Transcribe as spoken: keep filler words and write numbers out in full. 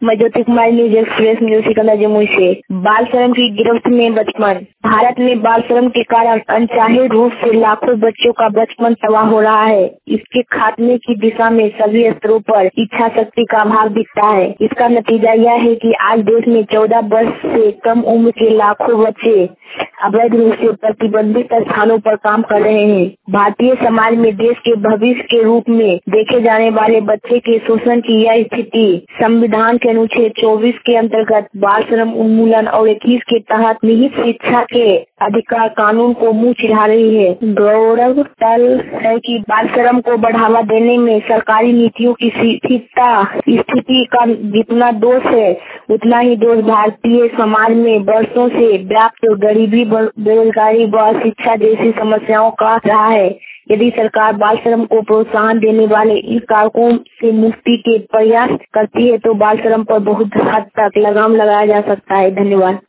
मैं Jyoti Kumari, news express news Sikandar Jamui से। बाल श्रम की गिरफ्त में बचपन। भारत में बाल श्रम के कारण अनचाहे रूप से लाखों बच्चों का बचपन तबाह हो रहा है। इसके खात्मे की दिशा में सभी स्तरों पर इच्छा शक्ति का अभाव दिखता है। इसका नतीजा यह है कि आज देश में चौदह वर्ष से कम उम्र के लाखों बच्चे अवैध रूप से प्रतिबंधित स्थानों पर काम कर रहे हैं। भारतीय समाज में देश के भविष्य के रूप में देखे जाने वाले बच्चे के शोषण की यह स्थिति संविधान के अनुच्छेद चौबीस के अंतर्गत बाल श्रम उन्मूलन और इक्कीस के तहत निहित शिक्षा के अधिकार कानून को मुंह चिढ़ा रही है। गौरव तल है कि बाल श्रम को बढ़ावा देने में सरकारी नीतियों की शिथिलता स्थिति का जितना दोष है, उतना ही दोष भारतीय समाज में वर्षों से व्याप्त गरीबी, बेरोजगारी व शिक्षा जैसी समस्याओं का रहा है। यदि सरकार बाल श्रम को प्रोत्साहन देने वाले इन कारकों से मुक्ति के प्रयास करती है तो बाल श्रम पर बहुत हद तक लगाम लगाया जा सकता है। धन्यवाद।